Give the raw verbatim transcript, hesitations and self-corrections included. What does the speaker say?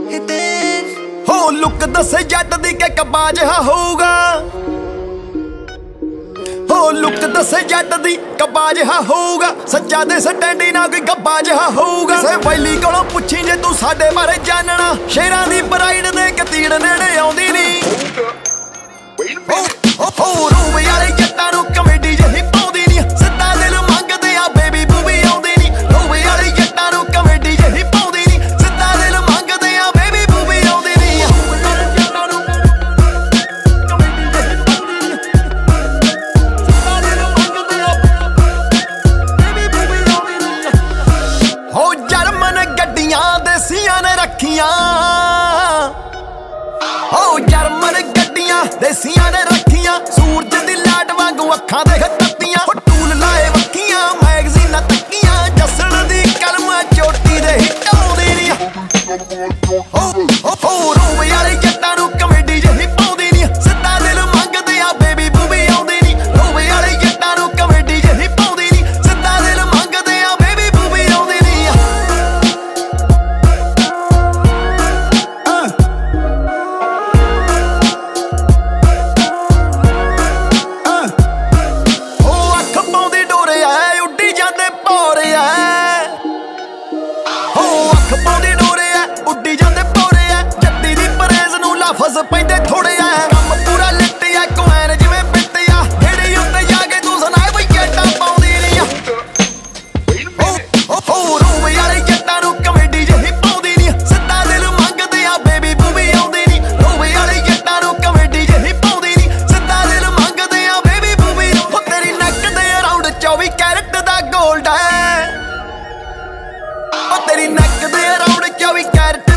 ਹੋ ਲੁੱਕ ਦੱਸੇ ਜੱਟ ਦੀ ਕਿ ਕੱਬਾ ਜਿਹਾ ਹੋਊਗਾ। ਹੋ ਲੁੱਕ ਦੱਸੇ ਜੱਟ ਦੀ ਕੱਬਾ ਜਿਹਾ ਹੋਊਗਾ। ਸੱਚਾ ਦੇ ਸਟੈਂਡੀ ਨਾ ਕੋਈ ਗੱਬਾ ਜਿਹਾ ਹੋਊਗਾ। ਕਿਸੇ ਵੈਲੀ ਕੋਲੋਂ ਪੁੱਛੀ ਜੇ ਤੂੰ ਸਾਡੇ ਬਾਰੇ ਜਾਣਨਾ। ਸ਼ੇਰਾਂ ਦੀ ਪ੍ਰਾਈਡ ਦੇ ਕਤੀੜ ਨੇੜੇ ਆਉਂਦੀ ਨਹੀਂ। ਹੋ ਰੂਵੇ ਵਾਲੇ ਜੱਟਾਂ ਨੂੰ ਕਮੇਡੀ ਜਿਹੀ ਪਾਉਂਦੀ ਨਹੀਂ। ਸਿੱਧਾ ਦਿਲ ਮੰਗਦੇ ਆ ਬੇਬੀ ਬੂਬੀ ਆਉਂਦੀ ਨਹੀਂ। ਰੂਵੇ ਵਾਲੇ ਜੱਟਾਂ ਨੂੰ ਕਮੇਡੀ ਜਿਹੀ ਪਾਉਂਦੀ ਨਹੀਂ। ਸਿੱਧਾ ਦਿਲ ਮੰਗਦੇ ਆ ਬੇਬੀ ਬੂਬੀ ਆਉਂਦੀ ਨਹੀਂ। ਹੋ ਜਰਮਨ ਗੱਡੀਆਂ ਦੇਸੀਆਂ ਨੇ ਰੱਖੀਆਂ। ਹੋ ਜਰਮਨ ਗੱਡੀਆਂ ਦੇਸੀਆਂ ਨੇ ਰੱਖੀਆਂ। ਸੂਰਜ ਦੀ ਲਾਟ ਵਾਂਗੂ ਅੱਖਾਂ ਦੇਖ ਤੱਤੀਆਂ। ਟੂਲ ਲਾਏ ਵੱਖੀਆਂ ਮੈਗਜ਼ੀਨਾਂ ਤੱਕੀਆਂ। ਜੱਸਣ ਦੀ ਕਲਮ ਚੋਟੀ ਦੇ ਹਿੱਟ ਆਉਂਦੀ ਨਹੀਂ। ਹੋ ਰੂਵੇ ਵਾਲੇ ਜੱਟਾਂ ਨੂੰ ਕਮੇਡੀ ਜਿਹੀ ਪਾਉਂਦੀ ਨਹੀਂ। ਸਿੱਧਾ ਦਿਲ ਮੰਗਦੇ ਆ ਬੇਬੀ ਬੂਬੀ ਆਉਂਦੀ ਨਹੀਂ। ਰੂਵੇ ਵਾਲੇ ਜੱਟਾਂ ਨੂੰ ਕਮੇਡੀ ਜਿਹੀ ਪਾਉਂਦੀ ਨਹੀਂ। ਸਿੱਧਾ ਦਿਲ ਮੰਗਦੇ ਆ ਬੇਬੀ ਬੂਬੀ ਆਉਂਦੀ ਨਹੀਂ। ਪਾਉਂਦੇ ਡੋਰੇ ਐ ਉੱਡੀ ਜਾਂਦੇ ਭੋਰੇ ਐ। ਜੱਟੀ ਦੀ ਪਰੇਜ਼ ਨੂੰ ਲਫ਼ਜ਼ ਪੈਂਦੇ ਥੋੜੇ ਐ। ਕੰਮ ਪੂਰਾ ਲਿੱਟ ਐ ਕੁਐਨ ਜਿਵੇਂ ਪਿੱਟ ਆ। ਢੇੜੀ ਉੱਤੇ ਜਾ ਕੇ ਤੂੰ ਸੁਣਾਏ ਬਈ ਜੱਟਾਂ ਪਾਉਂਦੀ ਨਹੀਂ। ਹੋ ਰੂਵੇ ਵਾਲੇ ਜੱਟਾਂ ਨੂੰ ਕਮੇਡੀ ਜਿਹੀ ਪਾਉਂਦੀ ਨਹੀਂ। ਸਿੱਧਾ ਦਿਲ ਮੰਗਦੇ ਆ ਬੇਬੀ ਬੂਬੀ ਆਉਂਦੀ ਨਹੀਂ। ਰੂਵੇ ਵਾਲੇ ਜੱਟਾਂ ਨੂੰ ਕਮੇਡੀ ਜਿਹੀ ਪਾਉਂਦੀ ਨਹੀਂ। ਸਿੱਧਾ ਦਿਲ ਮੰਗਦੇ ਆ ਬੇਬੀ ਬੂਬੀ। ਹੋ ਤੇਰੀ ਨੱਕ ਦੇ ਅਰਾਊਂਡ ਚੌਵੀ ਕੈਰਟ ਦਾ ਗੋਲਡ ਐ। ਤੇਰੀ ਨੱਕ ਦੇ ਅਰਾਊਂਡ ਚੌਵੀ ਕੈਰਟ